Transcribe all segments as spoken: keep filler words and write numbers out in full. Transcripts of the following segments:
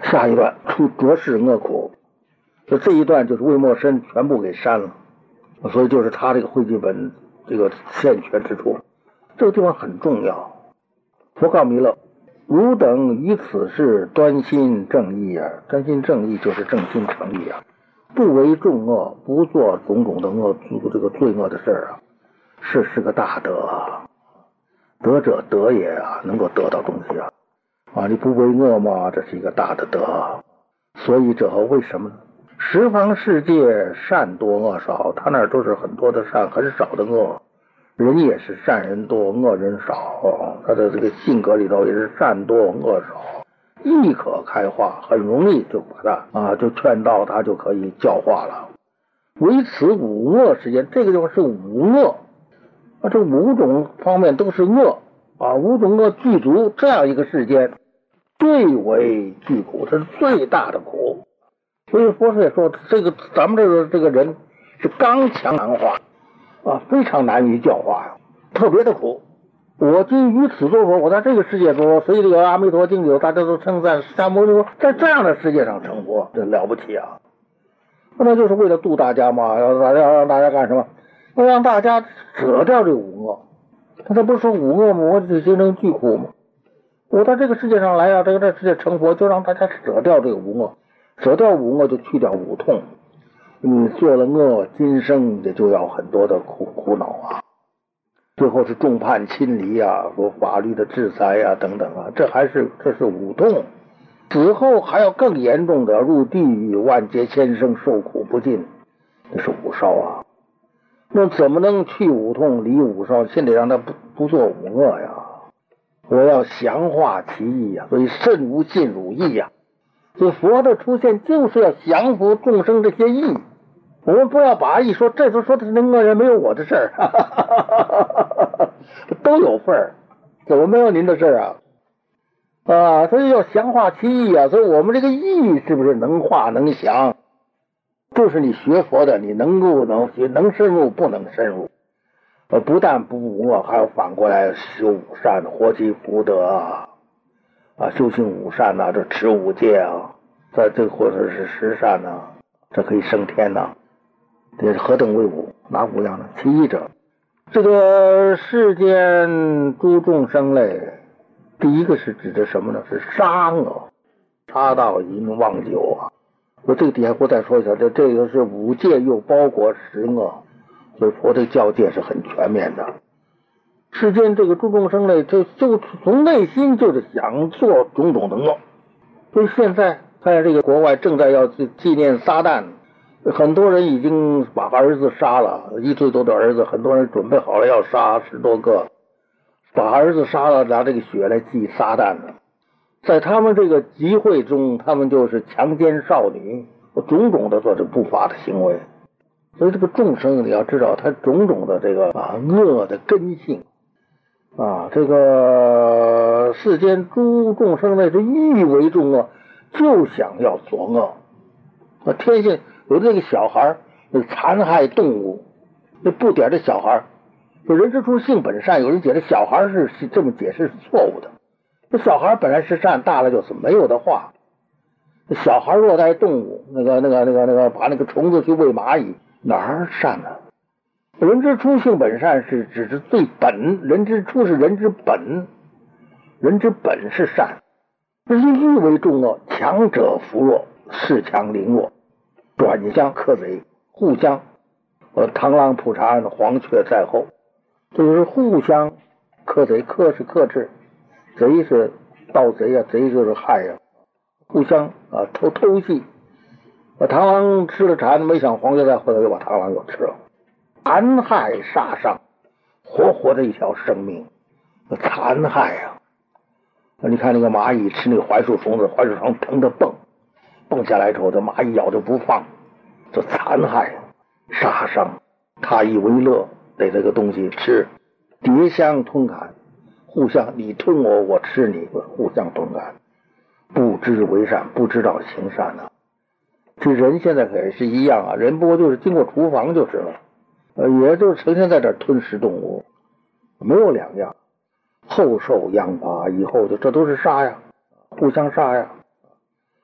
下一段出着世恶苦，就这一段就是魏默笙全部给删了，所以就是他这个汇集本这个欠缺之处，这个地方很重要。佛告弥勒：汝等于此事端心正义啊，端心正义就是正心诚意啊，不为众恶，不做种种的恶这个罪恶的事儿啊，是是个大德啊，德者得也啊，能够得到东西啊。啊，你不为恶嘛，这是一个大的德。所以者为什么呢？十方世界善多恶少，他那儿都是很多的善，很少的恶。人也是善人多，恶人少，他的这个性格里头也是善多恶少，亦可开化，很容易就把他啊就劝导他，就可以教化了。唯此五恶世间，这个地方是五恶啊，这五种方面都是恶啊，五种恶具足，这样一个世间最为巨苦，这是最大的苦。所以佛师也说，这个咱们这个这个人是刚强难化啊，非常难于教化呀，特别的苦。我今于此作佛，我在这个世界中，所以这个阿弥陀经有大家都称赞释迦牟尼佛在这样的世界上成佛，这了不起啊！那就是为了度大家嘛，要大家让大家干什么？要让大家舍掉这五恶。他不是说五恶魔就形成巨苦吗？我到这个世界上来啊，这个这世界成佛，就让大家舍掉这个五恶，舍掉五恶就去掉五痛。你做了恶，今生也就要很多的苦苦恼啊。最后是众叛亲离啊，说法律的制裁啊等等啊，这还是这是五痛。死后还要更严重的入地狱，万劫千生受苦不尽，这是五烧啊。那怎么能去五痛离五烧？先得让他不不做五恶呀。我要详化其意呀，所以慎无尽汝意呀。所以佛的出现就是要降服众生这些意。我们不要把一说，这次说的是那恶人没有我的事儿，都有份儿，怎么没有您的事儿啊？啊，所以要详化其意啊。所以我们这个意是不是能化能详？就是你学佛的，你能够能学，能深入不能深入。呃，不但不无恶，还要反过来修五善，活其福德啊，啊，修行五善呐、啊，这持五戒啊，在这或者是十善呐、啊，这可以升天呐、啊。这是何等为五？哪五样呢？其一者，这个世间诸众生类，第一个是指的什么呢？是杀恶，杀盗淫妄酒啊。我这个底下我再说一下，这这个是五戒又包括十恶，所以佛的教戒是很全面的。世间这个诸众生类，就就从内心就是想做种种的恶。所以现在在这个国外正在要去纪念撒旦。很多人已经把儿子杀了，一岁多的儿子，很多人准备好了要杀十多个，把儿子杀了，拿这个血来祭撒旦的。在他们这个集会中，他们就是强奸少女，种种的做这不法的行为。所以这个众生你要知道，他种种的这个啊恶的根性啊，这个世间诸众生类是欲为众恶，就想要作恶。啊，天性。有的那个小孩那残害动物，那不点的小孩，说人之初性本善，有人解释小孩是是这么解释是错误的。这小孩本来是善，大了就是没有的话。小孩若待动物，那个那个那个那个把那个虫子去喂蚂蚁，哪儿善呢？人之初性本善是只是最本，人之初是人之本，人之本是善。这是欲为众恶，强者扶弱，恃强凌弱。转相克贼，互相呃，螳螂捕蝉，黄雀在后，就是互相克贼。克是克制，贼是盗贼啊，贼就是害啊，互相啊偷偷袭。把螳螂吃了蝉，没想黄雀在后头又把螳螂又吃了，残害杀伤，活活的一条生命，残害啊！你看那个蚂蚁吃那个槐树虫子，槐树虫疼得蹦。蹦下来之后，这蚂蚁咬着不放，这残害杀伤，他以为乐，得这个东西吃，迭相吞砍，互相你吞我，我吃你，互相吞砍，不知为善，不知道行善啊。这人现在也是一样啊，人不过就是经过厨房就是了，呃，也就是成天在这吞食动物，没有两样，后受殃罚，以后就这都是杀呀，互相杀呀。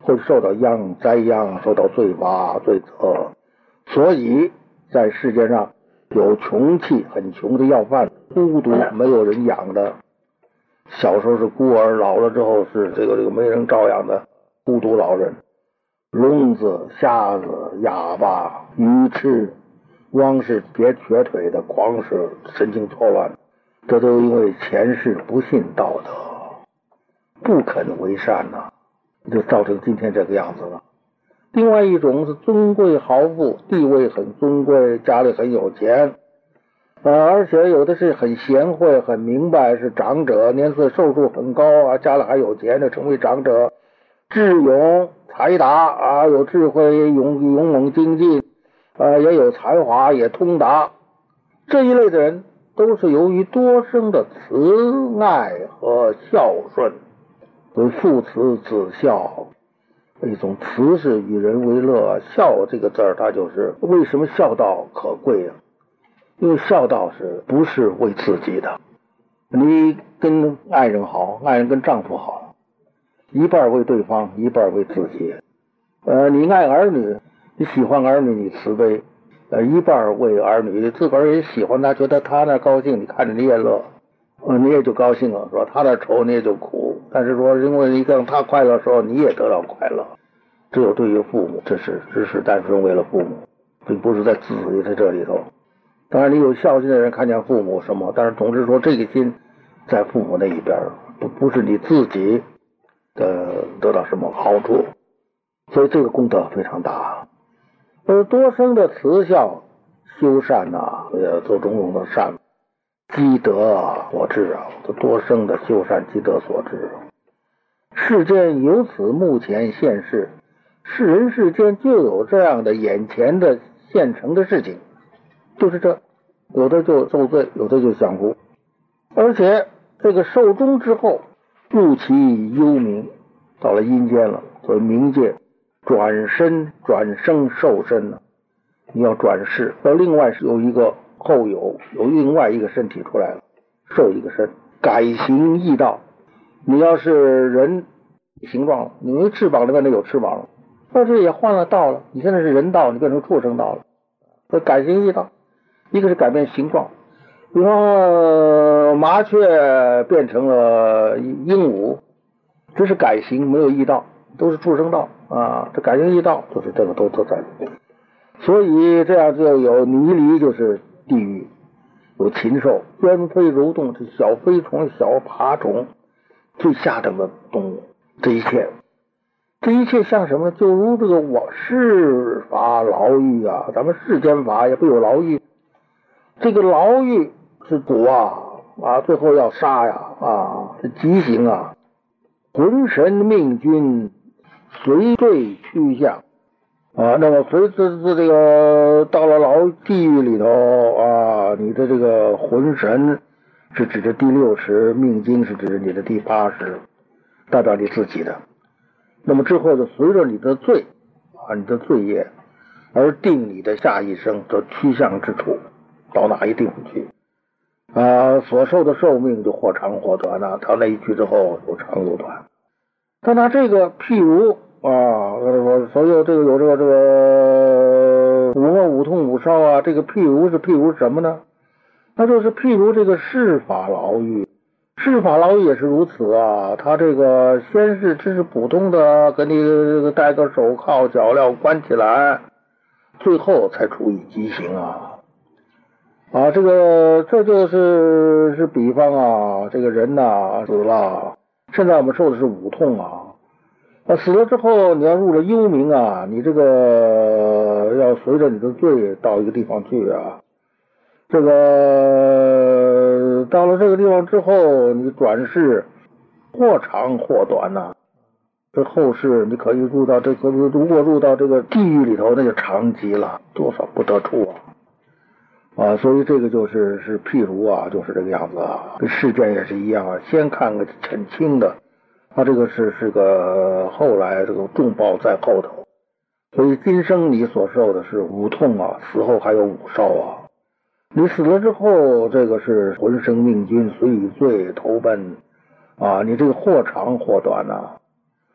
会受到殃灾殃，受到罪罚罪责。所以在世界上有穷气很穷的要饭，孤独没有人养的，小时候是孤儿，老了之后是这个这个没人照养的孤独老人，聋子、瞎子、哑巴、愚痴，光是别瘸腿的，光是神经错乱，这都因为前世不信道德，不肯为善呐、啊，就造成今天这个样子了。另外一种是尊贵豪富，地位很尊贵，家里很有钱，呃，而且有的是很贤惠很明白，是长者，年岁寿数很高啊，家里还有钱的，成为长者，智勇才达啊，有智慧，勇勇猛精进，呃，也有才华，也通达。这一类的人都是由于多生的慈爱和孝顺，所以父慈子孝。一种慈是与人为乐，孝这个字儿，它就是为什么孝道可贵啊？因为孝道是不是为自己的？你跟爱人好，爱人跟丈夫好，一半为对方，一半为自己。呃，你爱儿女，你喜欢儿女，你慈悲，呃，一半为儿女，自个儿也喜欢他，觉得他那高兴，你看着你也乐，呃，你也就高兴了，是吧？他那愁，你也就苦。但是说，因为你让他快乐的时候，你也得到快乐。只有对于父母，这是只是单纯为了父母，并不是在自己在这里头。当然，你有孝心的人看见父母什么，但是总之说，这个心在父母那一边，不不是你自己的得到什么好处，所以这个功德非常大。而多生的慈孝修善呐、啊，呃，做种种的善，积德所致啊，这多生的修善积德所致。世间由此目前现世，世人世间就有这样的眼前的现成的事情，就是这，有的就受罪，有的就享福，而且这个寿终之后入其幽冥，到了阴间了，所以冥界转身转生受身了，你要转世，到另外是有一个后有有另外一个身体出来了，受一个身，改行异道。你要是人形状了，你没翅膀里面有翅膀了，或者也换了道了，你现在是人道，你变成畜生道了，所以改行异道。一个是改变形状，比方说麻雀变成了鹦鹉，这是改行，没有异道，都是畜生道啊。这改行异道就是这个都都在里面。所以这样就有泥犁，就是地狱，有禽兽，喧飞蠕动，这小飞虫、小爬虫，最下等的动物。这一切，这一切像什么呢？就如这个我世法牢狱啊，咱们世间法也不有牢狱。这个牢狱是主啊啊，最后要杀呀啊，是极刑啊，魂神命君随罪趋向啊。那么随之这个到了牢地狱里头啊，你的这个魂神是指着第六识，命经是指着你的第八识，代表你自己的。那么之后就随着你的罪啊，你的罪业而定你的下一生的趋向之处，到哪一地方去啊？所受的寿命就或长或短啊，到那一去之后有长有短。但他这个譬如啊，我所有这个有这个这个五饿五痛五烧啊，这个譬如是譬如什么呢？那就是譬如这个世法牢狱。世法牢狱也是如此啊，他这个先是只是普通的给你戴个手铐脚镣关起来，最后才处以极刑啊。啊，这个这就是是比方啊，这个人呐、啊、死了，现在我们受的是五痛啊，啊死了之后你要入了幽冥啊，你这个要随着你的罪到一个地方去啊，这个到了这个地方之后，你转世或长或短呐、啊，这后世你可以入到这个，如果入到这个地狱里头，那就长极了，多少不得处啊。啊，所以这个就是是譬如啊，就是这个样子啊，跟世间也是一样啊。先看个很轻的，他这个是是个后来这个重报在后头，所以今生你所受的是五痛啊，死后还有五烧啊。你死了之后，这个是魂生命君随以罪投奔啊，你这个或长或短呐、啊。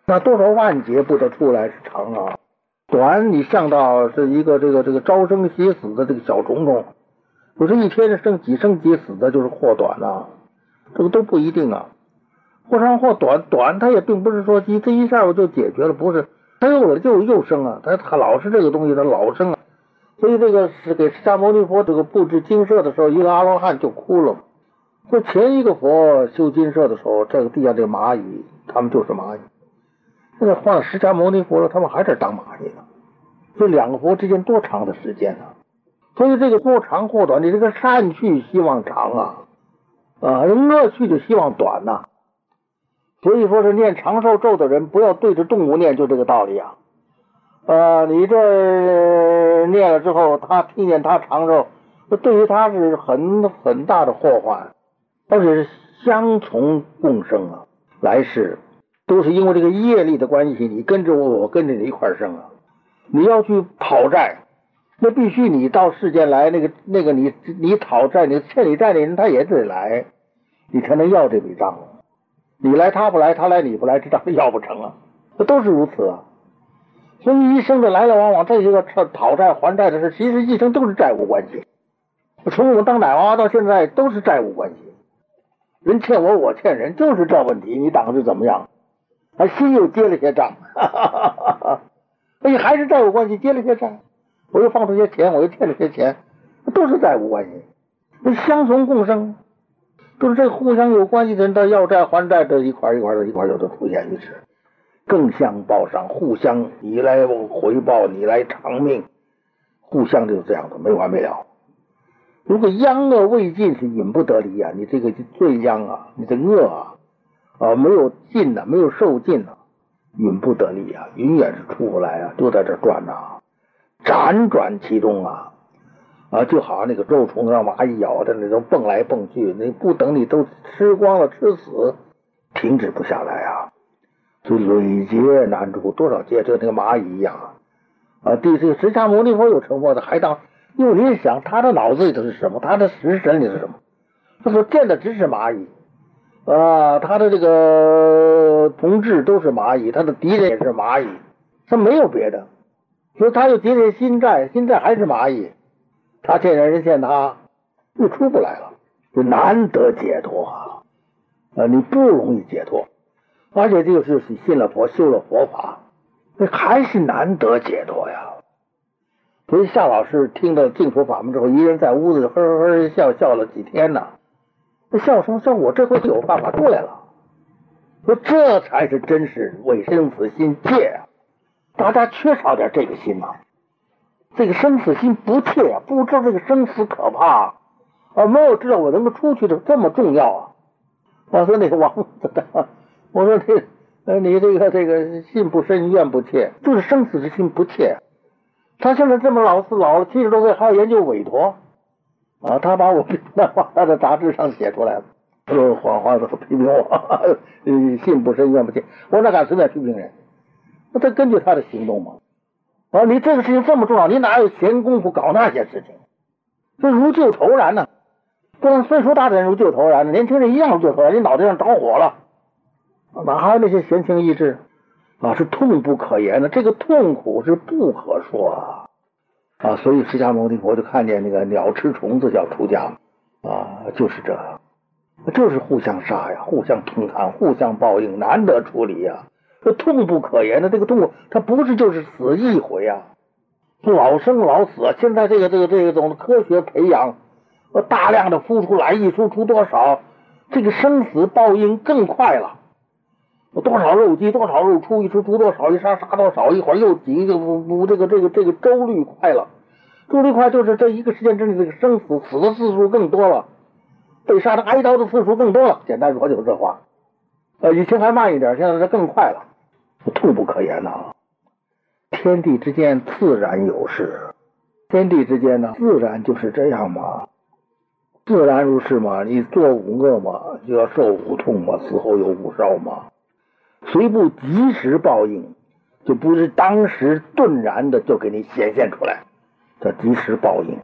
那多少万劫不得出来是长啊。短你像到是一个这个这个朝生夕死的这个小虫虫，不是一天生几生几死的，就是祸短啊，这个都不一定啊。或长或短，短它也并不是说这这一下我就解决了，不是，它有了就又生啊，它它老是这个东西它老生啊。所以这个是给释迦牟尼佛这个布置精舍的时候，一个阿罗汉就哭了。说前一个佛修精舍的时候，这个地下这个蚂蚁，他们就是蚂蚁。现在换了释迦牟尼佛了，他们还是当蚂蚁呢。这两个佛之间多长的时间呢？所以这个或长或短，你这个善去希望长啊，啊，恶去就希望短呐、啊。所以说是念长寿咒的人，不要对着动物念，就这个道理啊。呃，你这念了之后，他听见他长寿，对于他是很很大的祸患，而且是相从共生啊。来世都是因为这个业力的关系，你跟着我，我跟着你一块生啊。你要去讨债，那必须你到世间来，那个那个你你讨债，你欠你债的人他也得来，你才能要这笔账。你来他不来，他来你不来，这账要不成啊，这都是如此啊。所以一生的来来往往，这些个讨债还债的事，其实一生都是债务关系。从我们当奶娃娃到现在都是债务关系，人欠我，我欠人，就是这问题。你当是怎么样？还心又结了些账，而且还是债务关系，结了些债，我又放出些钱，我又欠了些钱，都是债务关系，那相从共生。都是这互相有关系的人，他要债还债，这一块一块的一块有的出现于此，更相报上，互相你来回报，你来偿命，互相就是这样的，没完没了。如果殃恶未尽，是引不得离啊！你这个罪殃啊，你的恶啊，啊没有尽呐、啊，没有受尽呐、啊，引不得离啊，永远是出不来啊，就在这转呐、啊，辗转其中啊。啊，就好像那个肉虫让蚂蚁咬的那种蹦来蹦去，你不等你都吃光了吃死，停止不下来啊！就累劫难除，多少劫就那个蚂蚁一样啊！啊，第这个释迦牟尼佛有成佛的，还当因为你想他的脑子里头是什么？他的识神里是什么？他所见的只是蚂蚁啊，他的这个同志都是蚂蚁，他的敌人也是蚂蚁，他没有别的，所以他有敌人心债，心债还是蚂蚁。他欠人，人欠他，又出不来了，就难得解脱啊！呃，你不容易解脱，而且这个是信了佛、修了佛法，那还是难得解脱呀。所以夏老师听了净土法门之后，一人在屋子里呵呵呵笑笑了几天呢。那笑声说：“我这回有办法出来了。”说这才是真是为生死心切啊！大家缺少点这个心呐、啊。这个生死心不切啊，不知道这个生死可怕啊，没有知道我能够出去的这么重要啊！我说那个王子的，我说你呃你这个这个心不深愿不切，就是生死之心不切。他现在这么老死老了七十多岁还要研究韦陀啊，他把我漫画他的杂志上写出来了，说谎话都批评我，心不深愿不切。我哪敢随便批评人？那他根据他的行动嘛。啊，你这个事情这么重要，你哪有闲工夫搞那些事情？这如救头然呢、啊，不然岁数大的人如救头然，年轻人一样如救头然。你脑袋上着火了，哪还有那些闲情逸致啊？是痛不可言的，这个痛苦是不可说啊！啊，所以释迦牟尼佛就看见那个鸟吃虫子叫出家啊，就是这，就是互相杀呀，互相吞砍，互相报应，难得处理呀。这痛不可言的这个痛苦，它不是就是死一回啊，老生老死啊！现在这个这个这个种科学培养，大量的孵出来，一输出多少，这个生死报应更快了。多少肉鸡，多少肉出，一输出多少，一杀杀多少，一会儿又几个不这个这个这个周率快了，周率快就是这一个时间之内，这个生死死的次数更多了，被杀的挨刀的次数更多了。简单说就是这话。呃，以前还慢一点，现在这更快了，痛不可言呐、啊！天地之间自然有事，天地之间呢，自然就是这样嘛，自然如是嘛。你做五恶嘛，就要受五痛嘛，死后有五烧嘛。虽不及时报应，就不是当时顿然的就给你显现出来，叫及时报应。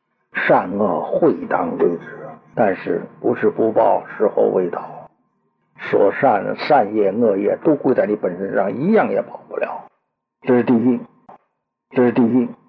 善恶会当为之，但是不是不报，时候未到。 所善善业恶业都归在你本身上，一样也跑不了。这是第一，这是第一。